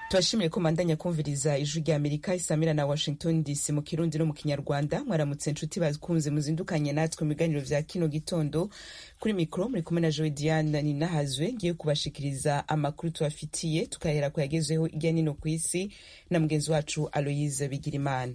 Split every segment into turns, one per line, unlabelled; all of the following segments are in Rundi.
Turashimiye ko mandanya kumviriza ijwi rya Amerika isamira na Washington DC mu Kirundi no mu Kinyarwanda. Mwaramutse nshuti bakunze muzindukanye natwe mu biganiro vya kino gitondo. Kuri mikro muri kumwe na Joy Diane Ninahazwe ngiye kubashikiriza amakuru tubafitiye, tukahera ko yagezeho irya nino kw'isi na mugenzi wacu Aloise Bigirimana.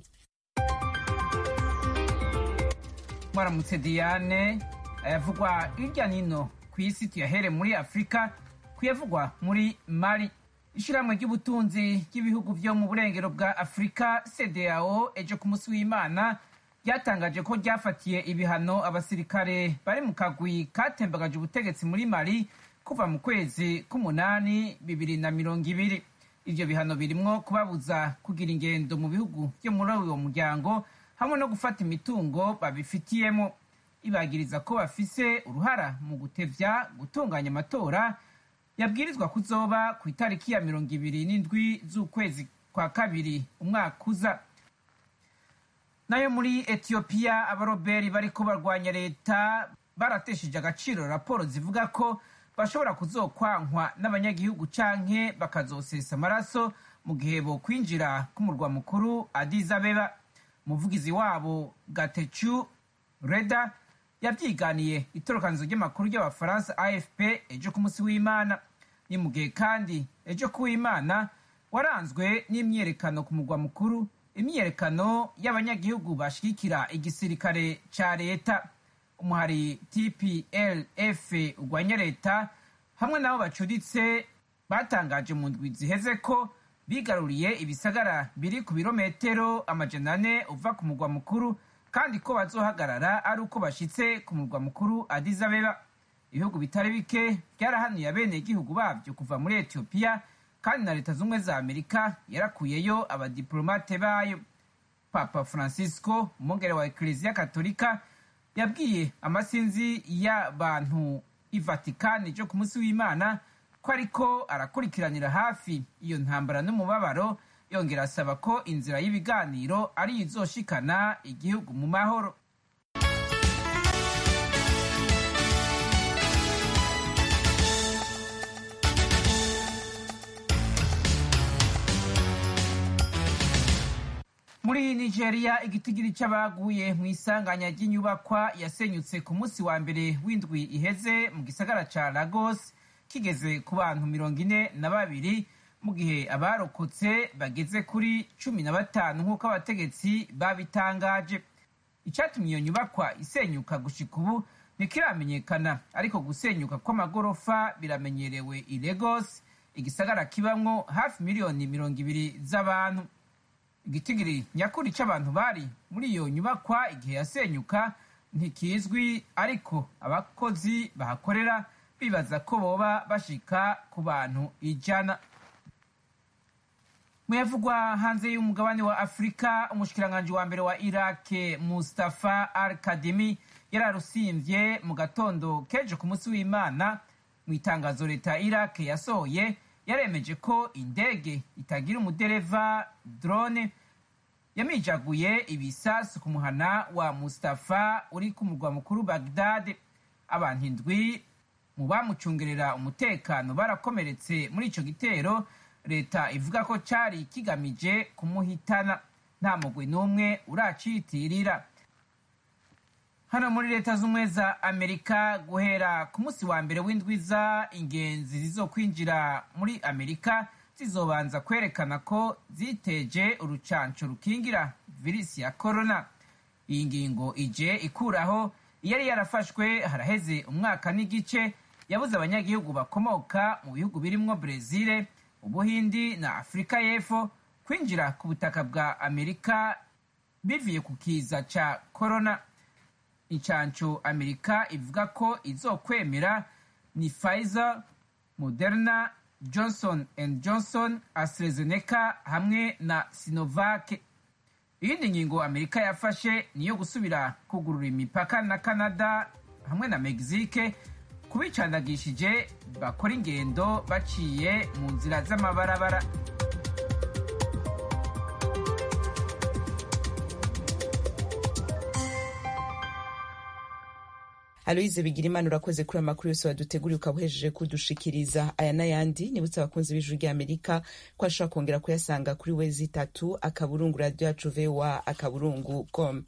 Mwaramutse Diane, ayavugwa irya nino kw'isi tuyahere muri Afrika, kuyavugwa muri Mali. Ishirahamwe ry'ubutunzi ry'ibihugu vyo mu burengero bwa Afrika CEDEAO ejo ku musi w'Imana ryatangaje ko ryafatiye ibihano abasirikare bari mu kagwi katembagaje ubutegetsi muri Mali kuva mu kwezi k'umunani 2020. Ivyo bihano birimwo kubabuza kugira ingendo mu bihugu vyo muri uwo muryango hamwe no gufata imitungo babifitiyemo. Ibagiriza ko bafise uruhara mu gutevya gutunganya amatora yabwirizwa kuzoba ku itariki ya 27 z'ukwezi kwa kabiri umwaka uza. Nayo muri Ethiopia abaroberi bariko barwanya leta baratesheje agaciro raporo zivuga ko bashobora kuzokwankwa n'abanyagihugu canke bakazosesa amaraso mu gihe bo kwinjira ku murwa mukuru Addis Abeba. Umuvugizi wabo Gatechu Reda yavyiganiye itorokanizo ry'amakuru ry'abafaransa AFP ejo ku musi w'Imana. Ni mu gihe kandi ejo ku w'Imana waranzwe n'imyerekano ku murwa mukuru, imyerekano y'abanyagihugu bashigikira igisirikare ca leta. Umuhari TPLF urwanya leta hamwe nabo bacuditse batangaje mu ndwi ziheze ko bigaruriye ibisagara biri ku birometero 400 uva ku murwa mukuru, kandi ko bazohagarara ari uko bashitse ku murwa mukuru Addis Abeba. Ibihugu bitari bike byarahanuye abene igihugu bavyo kuva muri Ethiopia, kandi na leta z'umwe za Amerika yarakuyeyo abadiplomate bayo. Papa Francisco, umwungere wa Eklezia Katolika, yabwiye amasinzi y'abantu i Vatican ejo ku musi w'Imana ko ariko arakurikiranira hafi iyo ntambara n'umubabaro, yongera asaba ko inzira y'ibiganiro ari izoshikana igihugu mu mahoro. Muri Nigeria igitigiri c'abaguye mu isanganya ry'inyubakwa yasenyutse ku musi wa mbere w'indwi iheze mu gisagara ca Lagos kigeze ku bantu 42, mu gihe abarokotse bageze kuri 15 nk'uko abategetsi babitangaje. Icatumye iyo nyubakwa isenyuka gushika ubu ntikiramenyekana, ariko gusenyuka kw'amagorofa biramenyerewe i Lagos, igisagara kibamwo hafi miliyoni 200 z'abantu. Igitigiri nyakuri c'abantu bari muri iyo nyubakwa igihe yasenyuka ntikizwi, ariko abakozi bahakorera bibaza ko boba bashika ku bantu 100. Muyavugwa hanze y'umugabane wa Afrika, umushikiranganje wa mbere wa Iraq Mustafa Al-Kadhimi yararusimvye mu gatondo kejo ku musi w'Imana. Mu itangazo leta Iraq yasohoye yaremeje ko indege itagira umudereva drone yamijaguye ibisasu ku muhana wa Mustafa uri ku murwa mukuru Baghdad. Abantu 7 mu bamucungerera umutekano barakomeretse muri ico gitero. Leta ivuga ko cari kigamije kumuhitana, nta mugwi n'umwe uracitirira. Hano muri leta z'umwe za Amerika guhera ku musi wa mbere w'indwiza, ingenzi zizokwinjira muri Amerika zizobanza kwerekana ko ziteje urucanco rukingira virisi ya corona. Iyi ngingo ije ikuraho iyari yarafashwe haraheze umwaka n'igice yabuze abanyagihugu bakomoka mu bihugu birimwo Brezil, Ubuhindi na Afrika y'Epfo kwinjira ku butaka bwa Amerika bivuye ku kiza ca corona. Incanco Amerika ivuga ko izokwemera ni Pfizer, Moderna, Johnson & Johnson, AstraZeneca hamwe na Sinovac. Iyindi ngingo Amerika yafashe niyo gusubira kugurura imipaka na Canada hamwe na Mexique kubicandagishije bakora ingendo baciye mu nzira z'amabarabara.
Aloise Bigirimana urakoze kuri amakuru yose waduteguriye ukaba uhejeje kudushikiriza. Aya n'ayandi nibutse abakunzi b'Ijwi ry'Amerika ko ashobora kongera kuyasanga kuri www.radio@voa.com.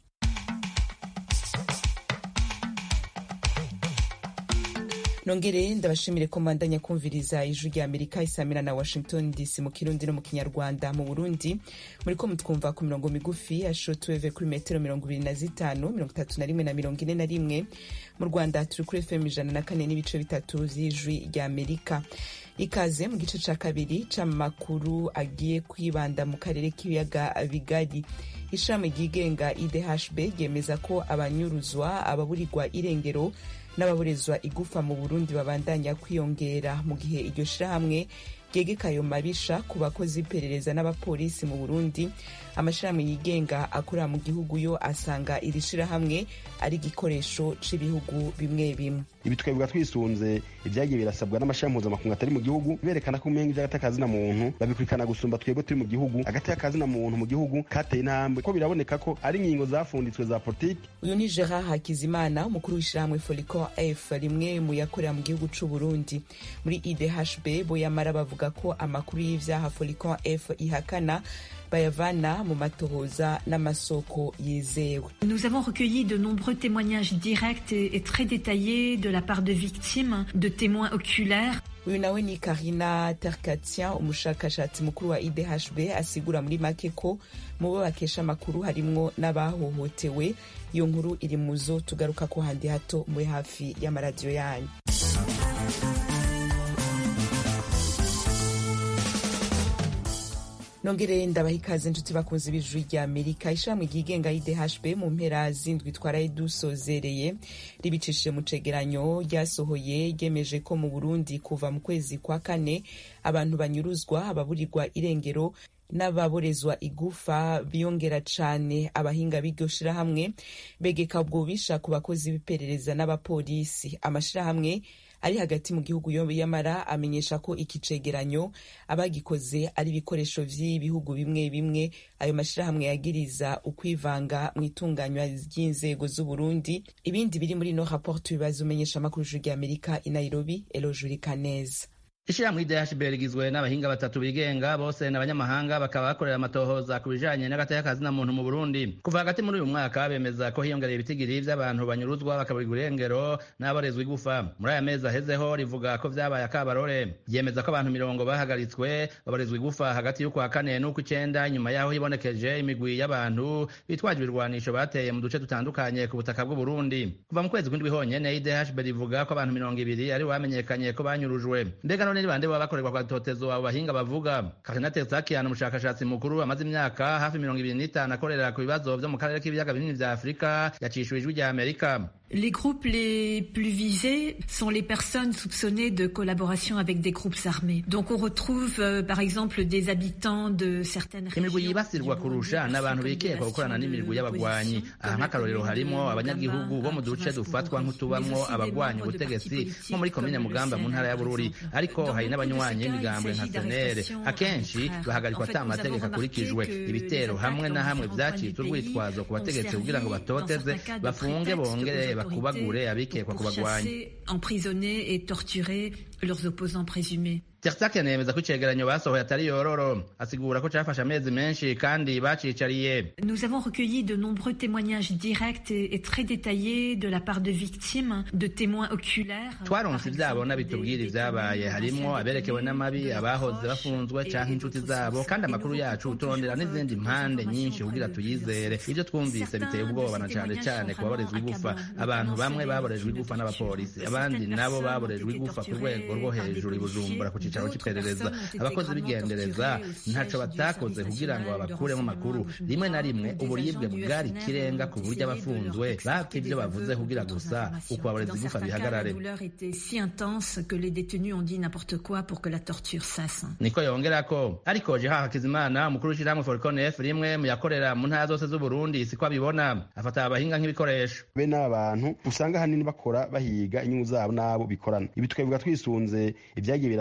Nongere ndabashimire ko mbandanya kumviriza Ijwi ry'Amerika isamira na Washington DC mu Kirundi no mu Kinyarwanda. Mu Burundi muriko mutwumva ku mirongo migufi ya shortwave kuri metero 25, 31 na 41. Mu Rwanda turi kuri FM 104 n'ibice bitatu vy'Ijwi ry'Amerika. Ikaze mu gice ca kabiri c'amakuru agiye kwibanda mu karere k'ibiyaga bigari. Ishami ryigenga IDHB ryemeza ko abanyuruzwa, ababurirwa irengero n'ababurezwa igufa mu Burundi babandanya kwiyongera, mu gihe iryo shirahamwe ryegeka ayo mabisha ku bakozi b'iperereza n'abapolisi mu Burundi. Amashirahamwe yigenga akorera mu gihugu yo asanga iri shirahamwe ari igikoresho c'ibihugu bimwe bimwe.
Ibi twebwe twisunze ibyagiye birasabwa n'amashirahamwe mpuzamakungu atari mu gihugu, berekana ko umenga ivy'agatakazi na muntu babikurikana gusumba twebwe turi mu gihugu. Agatakazi na muntu mu gihugu kateye intambwe ko biraboneka ko ari ingingo zafunditswe za politiki.
Uyu ni Gerard Hakizimana, umukuru w'ishirahamwe Folicon F, rimwe mu yakorera mu gihugu c'u Burundi. Muri IDHB bo yamara bavuga ko amakuru y'ivyaha Folicon F ihakana bayavana mu matohoza n'amasoko yizewe.
Nous avons recueilli de nombreux témoignages directs et très détaillés de la part de victimes, de témoins oculaires.
Uyu nawe ni Karina Terkatien, umushakashatsi mukuru wa IDHB, asigura muri make ko mu bo bakesha amakuru harimwo n'abahohotewe. Iyo nkuru iri muzo tugaruka ko handi hato muri hafi y'amaradiyo yanyu. Nongere ndabaha ikaze inshuti bakunzi b'Ijwi ry'Amerika. Ishami ryigenga IDHB mu mpera z'indwi twaraye dusozereye ribicishije mu cegeranyo ryasohoye ryemeje ko mu Burundi kuva mu kwezi kwa kane abantu banyuruzwa, ababurirwa irengero n'ababorezwa igufa biyongera cane. Abahinga b'iryo shirahamwe begeka ubwo bisha ku bakozi b'iperereza n'abapolisi. Amashirahamwe ari hagati mu gihugu yamara amenyesha ko iki cegeranyo abagikoze ari ibikoresho vy'ibihugu bimwe bimwe. Ayo mashirahamwe yagiriza ukwivanga mu itunganywa ry'inzego z'u Burundi. Ibindi biri muri no rapport tubibaza umenyesha amakuru y'Ijwi ry'Amerika i Nairobi, Elojuri Kaneza.
Ishirahamwe IDHB rigizwe n'abahinga batatu bigenga, bose n'abanyamahanga, bakaba bakorera amatohoza ku bijanye n'agatakazi na muntu mu Burundi. Kuva hagati muri uyu mwaka bemeza ko hiyongereye ibitigiri vy'abantu banyuruzwa, bakaburirwa irengero n'ababorezwa igufa. Muri aya mezi ahezeho rivuga ko vyabaye akabarore. Ryemeza ko abantu 90 bahagaritswe baborezwa igufa hagati y'ukwa kane n'ukw'icenda, nyuma yaho hibonekeje imigwi y'abantu bitwaje ibirwanisho bateye mu duce dutandukanye ku butaka bw'u Burundi. Kuva mu kwezi kw'indwi honyene IDHB rivuga ko abantu 200 ari bamenyekanye ko banyurujwe. Mbega ni bande baba bakorerwa kwa totezo abo bahinga bavuga. Karina Terkatien, umushakashatsi mukuru amaze imyaka hafi 25 akorera ku bibazo vyo mu karere k'ibiyaga binini vya Afrika, yacishuye Ijwi ry'Amerika.
Les groupes les plus visés sont les personnes soupçonnées de collaboration avec des groupes armés. Donc on retrouve par exemple des habitants de certaines régions.
Imigwi yibasirwa kurusha n'abantu bikekwa gukorana n'imigwi y'abagwanyi. Aha nk'akarorero harimo abanyagihugu bo mu duce dufatwa nk'utubamwo abagwanyi ubutegetsi nko muri komine Mugamba mu ntara ya Bururi, ariko hari n'abanywanyi b'imigambwe nka Senere. Akenshi bahagarikwa ata amategeko akurikijwe. Ibitero hamwe na hamwe vyacitse urwitwazo ku bategetsi kugira ngo batoteze, bafunge, bongere bakubagure abikekwa kubagwanya,
emprisonner et torturer leurs opposants présumés.
Terkatien yemeza ko icegeranyo basohoye atari yororo, asigura ko cafashe amezi menshi kandi bacicariye.
Nous avons recueilli de nombreux témoignages directs et très détaillés de la part de victimes, de témoins oculaires.
Twaronse ivyabona bitubwira ivyabaye, harimwo aberekewe n'amabi, abahoze bafunzwe canke inshuti zabo, kandi amakuru yacu turondera n'izindi mpande nyinshi kugira tuyizere. Ivyo twumvise biteye ubwoba na cane cane ku baborezwa igufa. Abantu bamwe baborejwe igufa n'abapolisi, abandi nabo baborejwe igufa ku rwego rwo hejuru i Bujumbura ku cicaro c'iperereza. Abakozi b'igendereza ntaco batakoze kugira ngo babakuremo amakuru. Rimwe na rimwe uburibwe bwari kirenga ku buryo abafunzwe bapfa ivyo bavuze kugira gusa uko aboreza igufa bihagarare.
La douleur était si intense que les détenus ont dit n'importe quoi pour que la torture cesse.
Niko yongerako. Ariko Gerard Hakizimana, umukuru w'ishirahamwe Folicon F, rimwe mu yakorera mu ntara zose z'u Burundi, siko abibona. Afata abahinga nk'ibikoresho.
Bene abantu usanga hanini bakora bahiga inyungu zabo nabo bikorana. Ibi twebwe twisunze ibyagiye birasabwa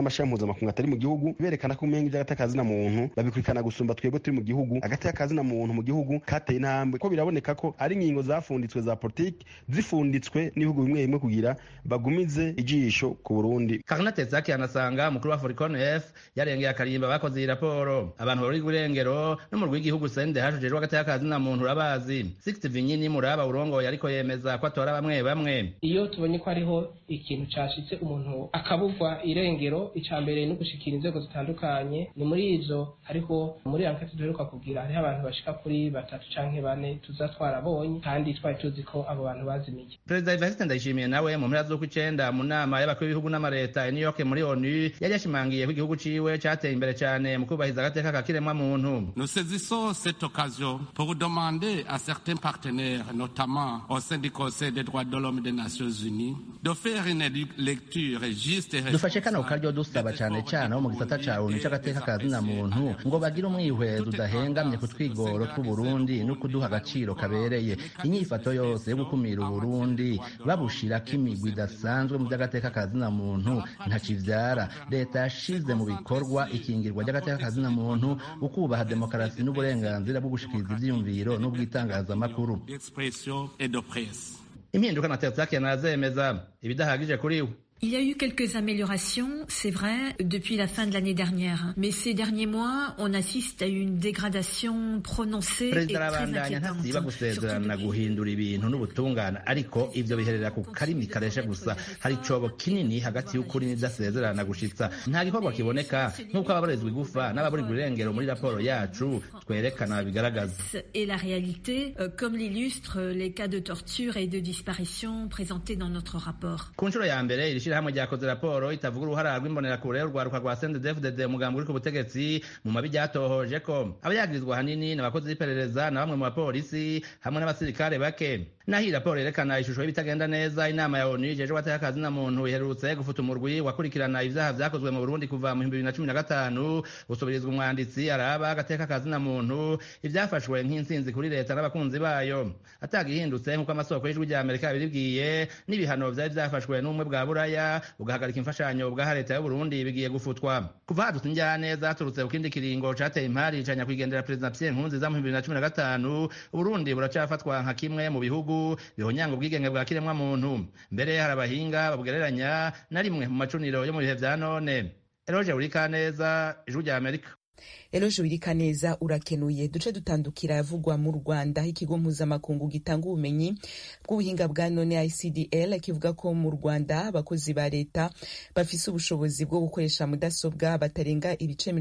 n'amashami mpuzamakungu atari mu gihugu berekana ko umenga ivy'agatakazi na muntu babikurikirana gusumba twebwe turi mu gihugu agatakazi na muntu mu gihugu kateye intambwe ko biraboneka ko ari ingingo zafunditswe za politiki zifunditswe n'ibihugu bimwe bimwe kugira bagumize ijisho ku Burundi.
Karnate Zaki anasanga mukuru wa Foricon F yarengeye akarimba bakoze iyi raporo abantu bari gurengero no mu rw'igihugu sende hajejwe agatakazi na muntu urabazi 60 Vinyini muraba urongo yariko yemeza ko atora bamwe
iyo tubonye ko ariho ikintu cashitse umuntu akabugwa irengero icambere no gushikira inzego zitandukanye ni muri izo hariho muri enquête duheruka kugira hariho abantu bashika kuri 3 canke 4 tuzatwarabonye kandi twari tuzi ko abo bantu bazimiye.
Perezida Evariste Ndayishimiye nawe mu mpera z'ukwicenda mu nama y'abakuru b'ibihugu n'amareta i New York muri ONU yari yashimangiye ko igihugu ciwe cateye imbere cyane mu kubahiriza agateka kakiremwa muntu.
Nous saisissons cette occasion pour demander à certains partenaires, notamment au sein du Conseil des droits de l'homme des Nations Unies, de faire une lecture juste et
dufashe kano karyo dusaba cyane cyane mu gisata ca ONU c'agateka kazina muntu ngo bagire umwihwezo udahengamye ku twigoro tw'u Burundi no kuduha agaciro kabereye inyifato yose yo gukumira Burundi babushirako imigwi idasanzwe mu by'agateka kazina muntu ntakivyara leta yashize mu bikorwa ikingirwa ry'agateka kazina muntu ukubaha demokarasi n'uburenganzira bwo gushikiriza ivyiyumviro n'ubwitangazamakuru. Impinduka na Terzaki yanazemeza ibidahagije kuri we.
Il y a eu quelques améliorations, c'est vrai, depuis la fin de l'année dernière. Mais ces derniers mois, on assiste à une dégradation prononcée et très inquiétante.
Gusezerana guhindura ibintu n'ubutungane ariko ivyo biherera ku karimi kareshe gusa hari cobo kinini hagati y'ukuri n'idasezerana gushitsa nta gikorwa kiboneka nk'uko ababarizwa igufa n'ababurirwa irengero muri raporo yacu twerekana bigaragaza.
Et la réalité, comme l'illustrent les cas de torture et de disparition présentés dans notre rapport.
Ku nshuro ya mbere ishirahamwe ryakoze raporo itavuga uruhara rw'imbonerakure urwaruka rwa CNDD-FDD umugambi uri ku butegetsi mu mabi ryatohoje ko abayagirizwa hanini n'abakozi b'iperereza na bamwe mu bapolisi hamwe n'abasirikare bake. Naho iyi raporo yerekana ishusho y'ibitagenda neza inama ya ONU ijejwe agateka na muntu iherutse gufuta umurwi wakurikirana ivyaha vyakozwe mu Burundi kuva mu 2015 usubirizwa umwanditsi araba agateka na muntu ivyafashwe nk'intsinzi kuri leta n'abakunzi bayo atagihindutse nk'uko amasoko y'ijwi rya Amerika yabibwiye n'ibihano vyari vyafashwe n'umwe bwa Buraya ugahagarika imfashanyo bwa leta y'u Burundi bigiye gufutwa kuva hadutse injyane zaturutse ku kindi kiringo cateye impari canya kwigendera President Pierre Nkurunziza mu 2015 Burundi buracafatwa nka kimwe mu bihugu bihonyanga ubwigenge bwa kiremwa muntu mbere hari abahinga babugereranya na rimwe mu macuniro yo mu bihe vya none. Eloge Urikaneza, Ijwi rya Amerika.
Eloge Urikaneza urakenuye. Duce dutandukira yavugwa mu Rwanda ikigo mpuzamakungu gitanga ubumenyi bw'ubuhinga bwa none ICDL kivuga ko mu Rwanda abakozi ba leta bafise ubushobozi bwo gukoresha mudasobwa batarenga ibice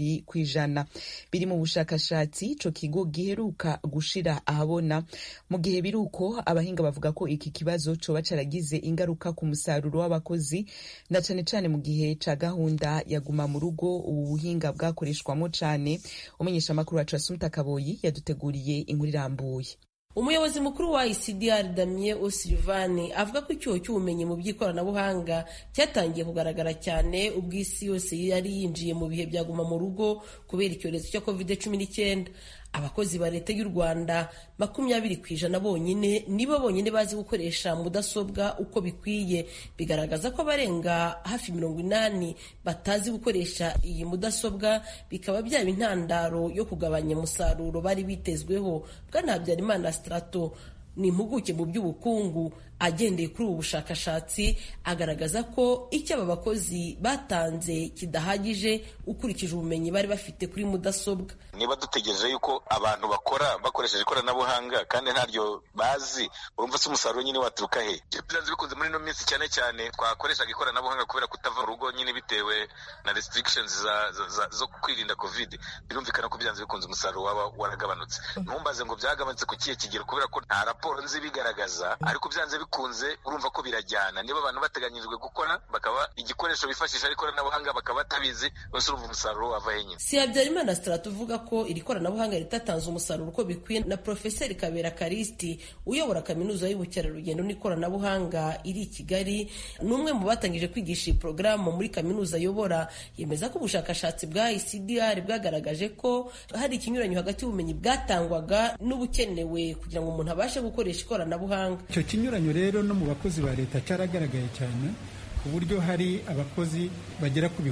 20% biri mu bushakashatsi ico kigo giheruka gushira ahabona. Mu gihe biruko abahinga bavuga ko iki kibazo coba caragize ingaruka ku musaruro w'abakozi na cane cane mu gihe ca gahunda yaguma mu rugo ubu buhinga bwakoreshwamo cane. Umenyesha makuru wacu Asumta Kaboyi yaduteguriye inkuru irambuye.
Umuyobozi mukuru wa ICDR Damien O'Sullivan avuga ko icyuho cy'ubumenyi mu by'ikoranabuhanga cyatangiye kugaragara cyane ubwo isi yose yari yinjiye mu bihe byaguma mu rugo kubera icyorezo cya COVID-19. Abakozi ba leta y'u Rwanda 20% bonyine nibo bonyine bazi gukoresha mudasobwa uko bikwiye, bigaragaza ko abarenga hafi 80 batazi gukoresha iyi mudasobwa, bikaba byaba intandaro yo kugabanya umusaruro bari bitezweho. Bwana Habyarimana Strato ni impuguke mu by'ubukungu agendeye kuri ubu bushakashatsi agaragaza ko icyo aba bakozi batanze kidahagije ukurikije ubumenyi bari bafite kuri mudasobwa.
Niba dutegereje yuko abantu bakora bakoresheje ikoranabuhanga kandi ntaryo bazi, urumva se umusaruro nyine waturuka he? Byanze bikunze muri no minsi cyane cyane twakoreshaga ikoranabuhanga kubera kutava mu rugo nyine bitewe na restrictions zo kwirinda covid. Birumvikana ko byanze bikunze umusaruro waba waragabanutse. Ntumbaze ngo byagabanutse ku kiye kigero kubera ko nta raporo nzi bigaragaza, ariko byanze kunze urumva ko birajyana. Niba abantu bateganyirijwe gukora bakaba igikoresho bifashisha ari ikoranabuhanga bakaba batabizi, bose urumva umusaruro wava henyine.
Si Habyarimana Strato uvuga ko iri koranabuhanga ritatanze umusaruro uko bikwiye. Na Profeseri Kabera Karisti uyobora kaminuza y'ubukerarugendo n'ikoranabuhanga iri i Kigali n'umwe mu batangije kwigisha iyi porogaramu muri kaminuza ayobora, yemeza ko ubushakashatsi bwa ICDR bwagaragaje ko hari ikinyuranyo hagati y'ubumenyi bwatangwaga n'ubukenewe kugira ngo umuntu abashe gukoresha ikoranabuhanga.
Icyo kinyuranyo rero no mu bakozi ba leta cyaragaragaye cyane, ku buryo hari abakozi bagera ku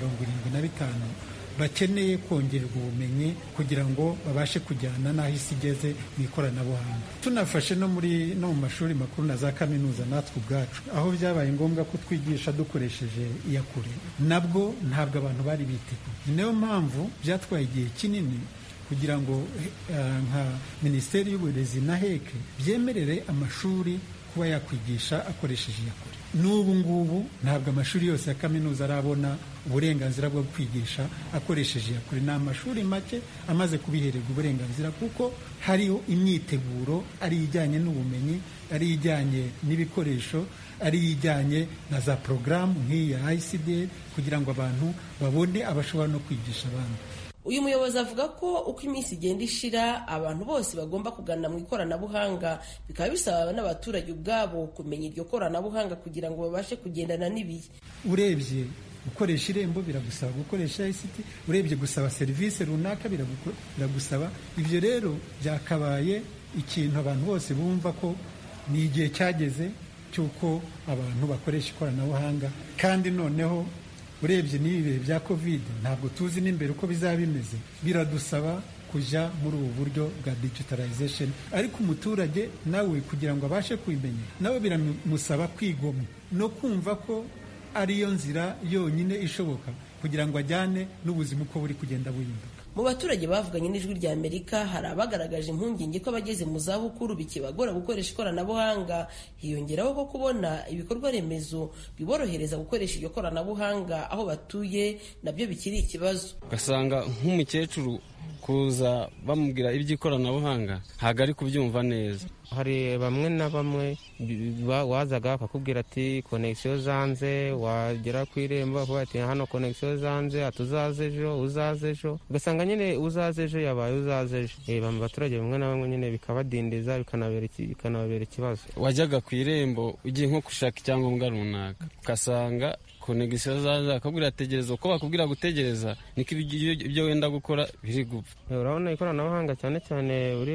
75,000 bakeneye kongererwa ubumenyi kugira ngo babashe kujyana n'aho isi igeze mu ikoranabuhanga. Tunafashe no mu mashuri makuru na za kaminuza natwe ubwacu, aho byabaye ngombwa ko twigisha dukoresheje iyakure, nabwo ntabwo abantu bari biteguye. Niyo mpamvu byatwaye igihe kinini kugira ngo nka Minisiteri y'Uburezi na heke byemerere amashuri kuba yakwigisha akoresheje iyakure. N'ubu ngubu ntabwo amashuri yose ya kaminuza arabona uburenganzira bwo kwigisha akoresheje iyakure. Ni amashuri make amaze kubihererwa uburenganzira, kuko hariho imyiteguro ari ijyanye n'ubumenyi, ari ijyanye n'ibikoresho, ari ijyanye na za porogaramu nk'iyi ya ICD kugira ngo abantu babone abashobora no kwigisha abandi.
Uyu muyobozi avuga ko uko iminsi igenda ishira abantu bose bagomba kugana mu ikoranabuhanga, bikaba bisaba n'abaturage ubwabo kumenya iryo koranabuhanga kugira ngo babashe kugendana n'ibihe.
Urebye gukoresha irembo biragusaba gukoresha ICT, urebye gusaba serivisi runaka biragusaba. Ibyo rero byakabaye ikintu abantu bose bumva ko ni igihe cyageze cy'uko abantu bakoresha ikoranabuhanga. Kandi noneho urebye n'ibi bihe bya covid ntabwo tuzi n'imbere uko bizaba bimeze, biradusaba kujya muri ubu buryo bwa digitalization. Ariko umuturage nawe kugira ngo abashe kubimenya, nawe biramusaba kwigomwa no kumva ko ariyo nzira yonyine ishoboka kugira ngo ajyane n'ubuzima uko buri kugenda buhinduka.
Mu baturage bavuganye n'Ijwi rya Amerika hari abagaragaje impungenge ko abageze mu zabukuru bikibagora gukoresha ikoranabuhanga, hiyongeraho ko kubona ibikorwa remezo biborohereza gukoresha iryo koranabuhanga aho batuye nabyo bikiri ikibazo.
Ugasanga nk'umukecuru kuza bamubwira iby'ikoranabuhanga ntabwo ari kubyumva neza. Hari bamwe na bamwe wazaga bakakubwira ati konegisiyo zanze, wagera ku irembo bakavuga ati hano konegisiyo zanze, uzaze ejo. Ugasanga nyine uzaze ejo yabaye uzaze ejo. Mu baturage bamwe na bamwe nyine bikabadindiza, bikanababera ikibazo. Wajyaga ku irembo ugiye nko gushaka icyangombwa runaka, ugasanga konegisiyo zaje akabwira tegereza, uko bakubwira gutegereza niko ibyo wenda gukora biri gupfa. Urabona ikoranabuhanga cyane cyane uri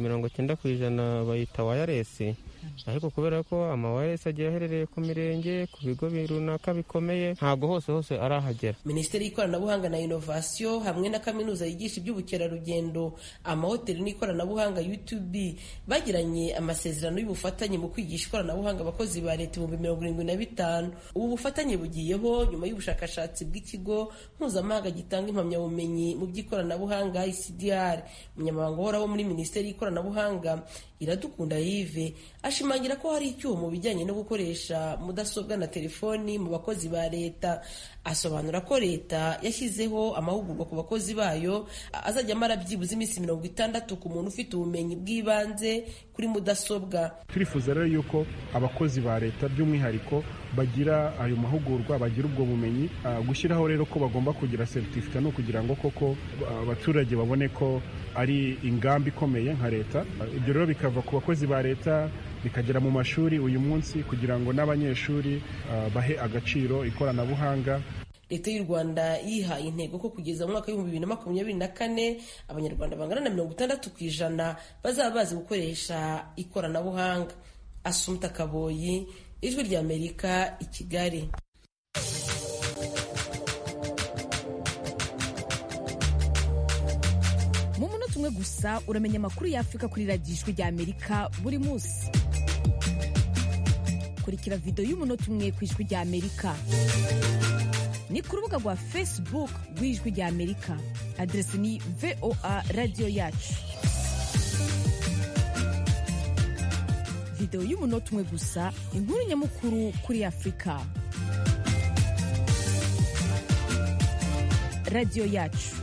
90% bayita wireless, ariko kubera ko amawireless agiye aherereye ku mirenge, ku bigo runaka bikomeye, ntabwo hose arahagera.
Minisiteri y'Ikoranabuhanga na Innovation hamwe na kaminuza yigisha iby'ubukerarugendo, amahoteli n'ikoranabuhanga UTB bagiranye amasezerano y'ubufatanye mu kwigisha ikoranabuhanga abakozi ba leta 75. Ubu bufatanye bugiyeho nyuma y'ubushakashatsi bw'ikigo mpuzamahanga gitanga impamyabumenyi mu by'ikoranabuhanga ICDR. Umunyamabanga uhoraho muri Minisiteri y'Ikoranabuhanga Iradukunda Yves ashimangira ko hari icyuho mu bijyanye no gukoresha mudasobwa na telefoni mu bakozi ba leta. Asobanura ko leta yashyizeho amahugurwa ku bakozi bayo azajya amara byibuze iminsi 60 ku muntu ufite ubumenyi bw'ibanze kuri mudasobwa.
Turifuza rero yuko abakozi ba leta by'umwihariko bagira ayo mahugurwa, bagira ubwo bumenyi. Gushyiraho rero ko bagomba kugira certificate no kugira ngo koko abaturage babone ko ari ingamba ikomeye nka leta. Ibyo rero bikava ku bakozi ba leta bikagera mu mashuri uyu munsi kugira ngo n'abanyeshuri bahe agaciro ikoranabuhanga.
Leta y'u Rwanda yihaye intego ko kugeza mu mwaka w'2024 abanyarwanda bangana na 60% bazaba bazi gukoresha ikoranabuhanga. Asumta Kaboyi, Ijwi rya Amerika, i Kigali.
Mu munota umwe gusa uramenya amakuru y'Afrika kuri radiyo Ijwi rya Amerika buri munsi. Kurikira video y'umunota umwe ku Ijwi rya Amerika. Ni ku rubuga rwa Facebook rw'Ijwi rya Amerika. Adresi ni VOA Radio Yacu. Video y'umunota umwe gusa, inkuru nyamukuru kuri Afrika. Radio Yacu.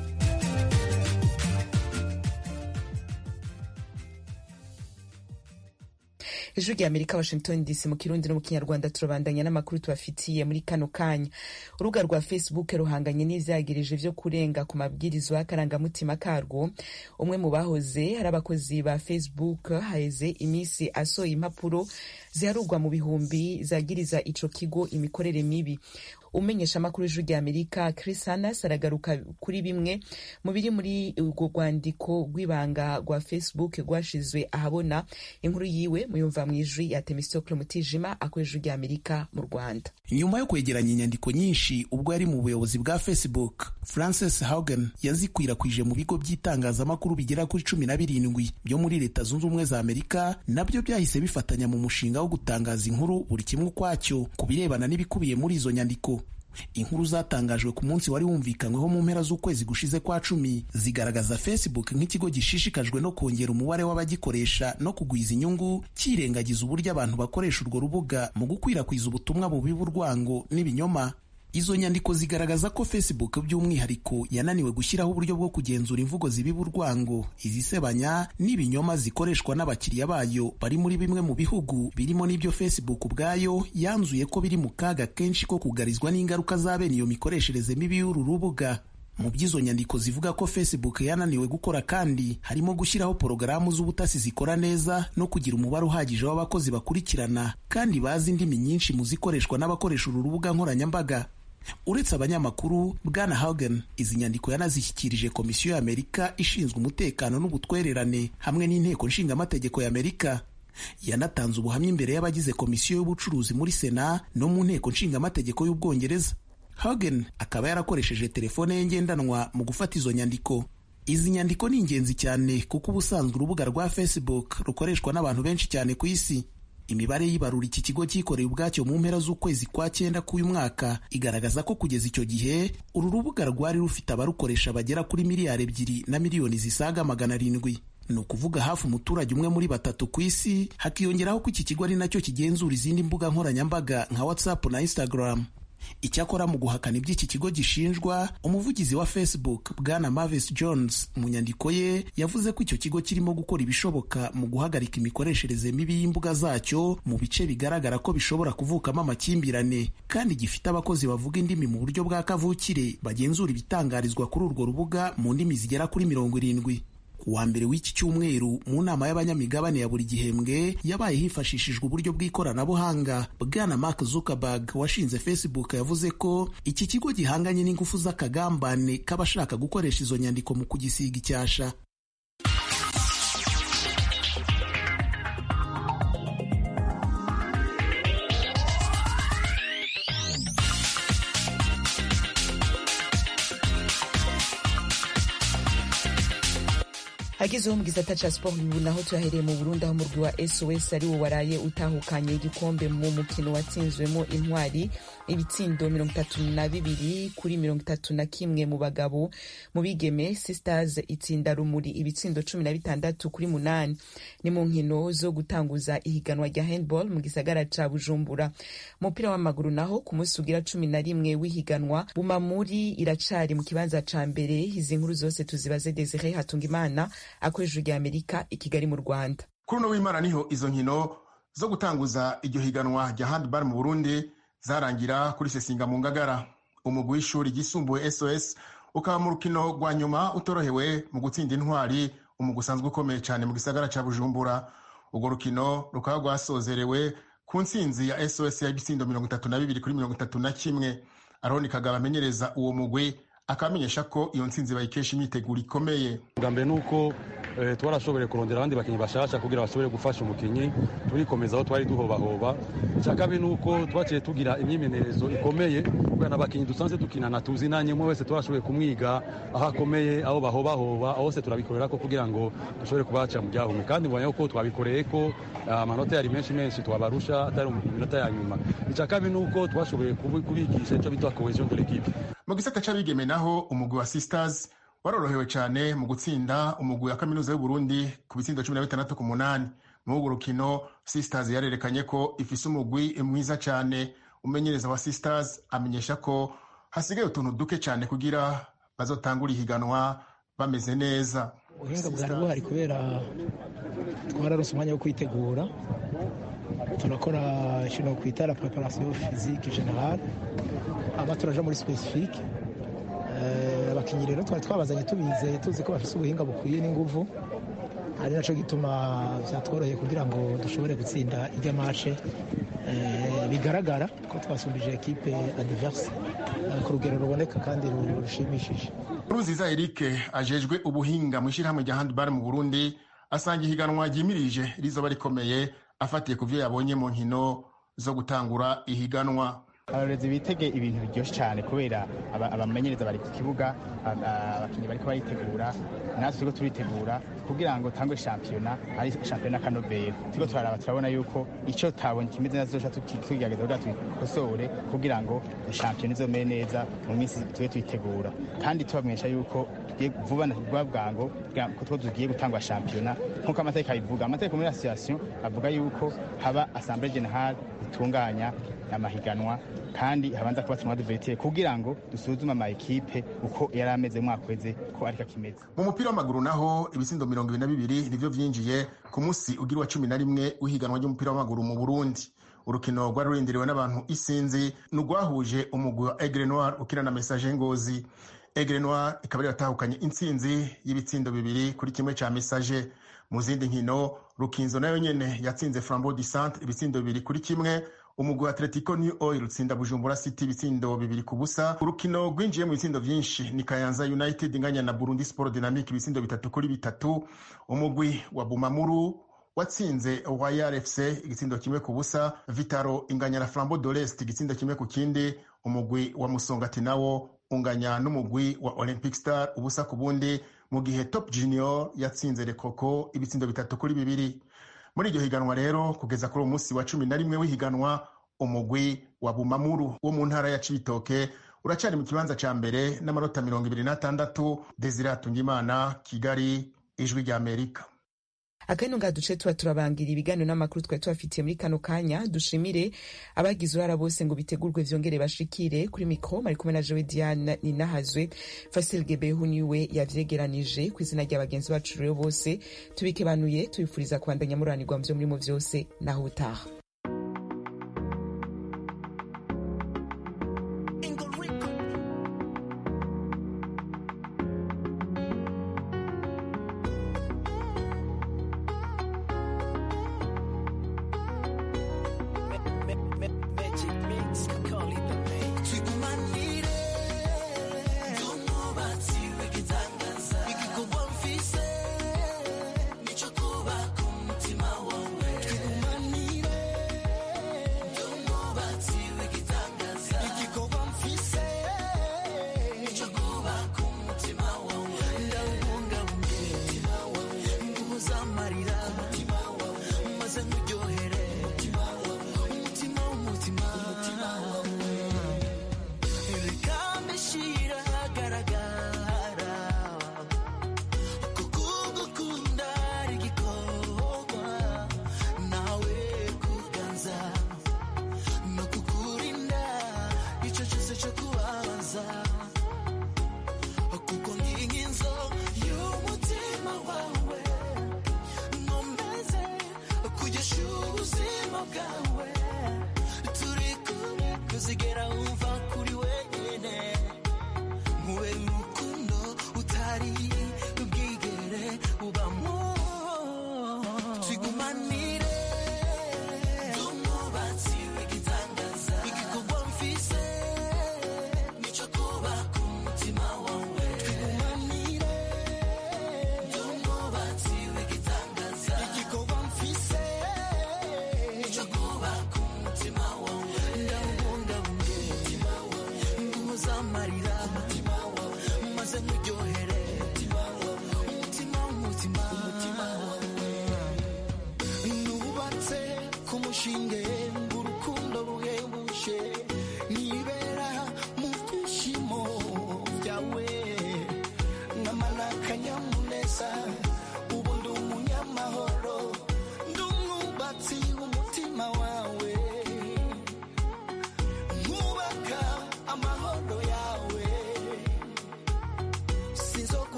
Ijwi rya Amerika, Washington DC, mu Kirundi no mu Kinyarwanda. Turabandanya n'amakuru tubafitiye muri kano kanya. Urubuga rwa Facebook ruhanganye n'ivyagirije vyo kurenga ku mabwirizo y'akarangamutima karwo. Umwe mu bahoze hari abakozi ba Facebook haheze imisi asohoye impapuro ziharugwa mu bihumbi zagiriza ico kigo imikorere mibi. umenyesha amakuru y'ijwi rya Amerika Chris Hannas aragaruka kuri bimwe mu biri muri urwo rwandiko rw'ibanga rwa Facebook rwashizwe ahabona. Inkuru yiwe muyumva mu ijwi ya Temistokle Mutijima akoresha ijwi rya Amerika mu Rwanda.
Nyuma yo kwegeranya inyandiko nyinshi ubwo yari mu buyobozi bwa Facebook, Frances Haugen yazikwirakwije mu bigo by'itangazamakuru bigera kuri 17 byo muri Leta Zunze Ubumwe za Amerika, nabyo byahise bifatanya mu mushinga wo gutangaza inkuru buri kimwe ukwacyo ku birebana n'ibikubiye muri izo nyandiko. Inkuru zatangajwe ku munsi wari wumvikanyweho mu mpera z'ukwezi gushize kwa 10 zigaragaza Facebook nk'ikigo gishishikajwe no kongera umubare w'abagikoresha no kugwiza inyungu, kirengagiza uburyo abantu bakoresha urwo rubuga mu gukwirakwiza ubutumwa bubi bw'urwango n'ibinyoma. Izo nyandiko zigaragaza ko Facebook by'umwihariko yananiwe gushyiraho uburyo bwo kugenzura imvugo zibiba urwango, izisebanya n'ibinyoma zikoreshwa n'abakiriya bayo bari muri bimwe mu bihugu birimo n'ibyo Facebook ubwayo yanzuye ko biri mu kaga kenshi ko kugarizwa n'ingaruka za bene iyo mikoreshereze mibi y'uru rubuga. Mu by'izo nyandiko zivuga ko Facebook yananiwe gukora kandi harimo gushyiraho porogaramu z'ubutasi zikora neza no kugira umubare uhagije w'abakozi bakurikirana kandi bazi indimi nyinshi mu zikoreshwa n'abakoresha uru rubuga nkoranyambaga. Uretse abanyamakuru, Bwana Haugen izi nyandiko yanazishyikirije Komisiyo y'Amerika ishinzwe umutekano n'ubutwererane hamwe n'inteko nshingamategeko y'Amerika. Yanatanze ubuhamya imbere y'abagize Komisiyo y'ubucuruzi muri Sena no mu nteko nshingamategeko y'Ubwongereza. Haugen akaba yarakoresheje telefone ye ngendanwa mu gufata izo nyandiko. Izi nyandiko ni ingenzi cyane kuko ubusanzwe urubuga rwa Facebook rukoreshwa n'abantu benshi cyane ku isi. Imibare y'ibarura iki kigo cyikoreye ubwacyo mu mpera z'ukwezi kwa 9 k'uyu mwaka igaragaza ko kugeza icyo gihe uru rubuga rwari rufite abarukoresha bagera kuri miliyari 2 na miliyoni zisaga 700. Ni ukuvuga hafi umuturage umwe muri 3 ku isi, hakiyongeraho ko iki kigo ari nacyo kigenzura izindi mbuga nkoranyambaga nka WhatsApp na Instagram. Icyakora mu guhakana iby'iki kigo gishinjwa, umuvugizi wa Facebook Bwana Mavis Jones mu nyandiko ye yavuze ko icyo kigo kirimo gukora ibishoboka mu guhagarika imikoreshereze mibi y'imbuga zacyo mu bice bigaragara ko bishobora kuvukamo amakimbirane, kandi gifite abakozi bavuga indimi mu buryo bwa kavukire bagenzura ibitangarizwa kuri urwo rubuga mu ndimi zigera kuri 70. Kuwa mbere w'iki cyumweru mu nama y'abanyamigabane ya buri gihembwe yabaye hifashishijwe uburyo bw'ikoranabuhanga, Bwana Mark Zuckerberg washinze Facebook yavuze ko iki kigo gihanganye n'ingufu z'akagambane k'abashaka gukoresha izo nyandiko mu kugisiga icyasha.
Hagizeho mu gisata ca sport ubu naho tuyahereye mu Burundi aho umurwi wa SOS ari wo waraye utahukanye igikombe mu mukino watsinzwemo Intwari ibitsindo 32 kuri 31 mu bagabo. Mu bigeme Sisters itsinda Rumuri ibitsindo 16 kuri 8. Ni mu nkino zo gutanguza ihiganwa rya handball mu gisagara ca Bujumbura. Umupira w'amaguru naho ku munsi ugira 11 w'ihiganwa Bumamuri iracari mu kibanza ca mbere. Izi nkuru zose tuzibaze Desire Hatungimana akoresha rya Amerika i Kigali mu Rwanda.
Kuri no w'Imana niho izo nkino zo gutanguza iryo higanwa rya handball mu Burundi zarangira kuri Sesinga mu Ngagara. Umugwi w'ishuri gisumbuye SOS ukaba mu rukino rwa nyuma utorohewe mu gutsinda Intwari, umugwi usanzwe ukomeye cyane mu gisagara ca Bujumbura. Urwo rukino rukaba rwasozerewe ku ntsinzi ya SOS ya ibitsindo 32 kuri 31. Aroni Kagaba amenyereza uwo mugwi akamenyesha ko iyo ntsinzi bayikesha imyiteguro ikomeye.
Bwa nuko twarashoboye kurondera abandi bakinyi bashasha kugira bashobore gufasha umukinyi, turikomeza aho twari duhobahoba. Cyakabe nuko twaciye tugira imyimenyerezo ikomeye kugira n'abakinyi dusanze dukinana tuzi nanye mwe wese twashoboye kumwiga aho akomeye, aho bahobahoba, aho se turabikorera ko kugira ngo dushobore kubaca mu byahume, kandi mbonye ko twabikoreye ko amanota yari menshi twabarusha atari mu minota ya nyuma. Cyakabe nuko twashoboye kubigisha icyo bita cohesion de l'équipe.
Mu gisata c'abigeme naho umugwi wa Sisters warorohewe cyane mu gutsinda umugwi wa Kaminuza y'u Burundi ku bitsindo 16 ku 8. Mu rukino Sisters yarerekanye ko ifise umugwi mwiza cyane. Umenyereza wa Sisters amenyesha ko hasigaye utuntu duke cyane kugira bazotangura ihiganwa bameze neza.
Ubuhinga bwari buhari kubera twararose umwanya wo kwitegura, turakora ikintu kwita la préparation physique générale, aba turaja muri specifique. Abakinyi rero twari twabazanye tubizeye tuzi ko bafise ubuhinga bukwiye n'inguvu, ari naco gituma vyatworoheye kugira ngo dushobore gutsinda irya mashe bigaragara ko twasumbije ekipe adverse ku rugero ruboneka kandi rushimishije.
Nkurunziza Eric ajejwe ubuhinga mu ishyirahamwe rya handball mu Burundi asanga ihiganwa ryimirije rizoba rikomeye afatiye ku vyo yabonye mu nkino zo gutangura ihiganwa.
Abarezi bitege ibintu biryoshye cyane kubera abamenyereza bari ku kibuga, abakinnyi bariko baritegura, natwe turiko turitegura kugira ngo tangwe shampiyona ari shampiyona kanovera. Turiko turaraba turabona yuko ico tabonye kimeze neza tuzoca tugerageza kugira tubikosore kugira ngo shampiyona izomere neza mu minsi tugiye tuyitegura, kandi tubamenyesha yuko vuba na bwango ko tugiye gutangwa shampiyona nk'uko amategeko abivuga. Amategeko muri association avuga yuko haba assemblée générale itunganya amahiganwa kandi habanza kuba tumwa duveritiye kugira ngo dusuzume ama ekipe uko yari ameze mwaka weze ko ariko kimeze.
Mu mupira w'amaguru naho ibisindo 22 nivyo vyinjiye ku munsi ugira wa 11 w'ihiganwa ry'umupira w'amaguru mu Burundi. Urukino rwari rurindiriwe n'abantu isinzi n'urwahuje umugwi wa Aigle Noir ukina na Message Ngozi. Aigle Noir ikaba yatahukanye intsinzi y'ibitsindo 2 kuri kimwe ca Message. Mu zindi nkino Rukinzo nayo nyene yatsinze Flambeau du Centre ibitsindo 2 kuri kimwe. Umugwi wa Atletico New Oil utsinda Bujumbura City ibitsindo 2-0. Urukino rwinjiye mu bitsindo vyinshi ni Kayanza United inganya na Burundi Sport Dynamique ibitsindo 3-3. Umugwi wa Bumamuru watsinze Royal FC igitsindo 1-0. Vitaro inganya na Flambeau de l'Est igitsindo 1-0. Umugwi wa Musongati nawo unganya n'umugwi wa Olympic Star ubusa ku bundi, mu gihe Top Junior yatsinze Lekoko ibitsindo 3-2. Muri iryo higanwa rero kugeza kuri umunsi wa 11 w'ihiganwa umugwi wa Bumamuru wo mu ntara ya Cibitoke uracari mu kibanza ca mbere n'amanota 26. Desire Tungimana, Kigali, Ijwi rya Amerika.
Akano ngaduce tuba turabangira ibiganiro n'amakuru twari tubafitiye muri kano kanya. Dushimire abagize uruhara bose ngo bitegurwe vyongere bashikire. Kuri mikro mari kumwe na Joe Diane Ninahazwe, Fasil Gebehu niwe yavyegeranije. Kw'izina ry'abagenzi bacu rero bose tubikebanuye tubifuriza kubandanya muranirwa mu vyo murimo vyose naho utaha.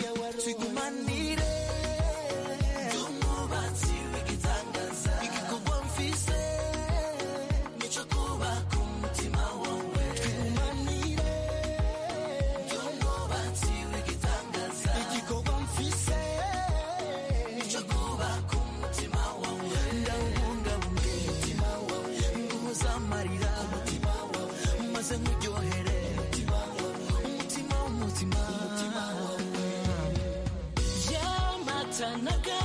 Tukumanire, tumubatsi w'igitangaza, ikikuba naga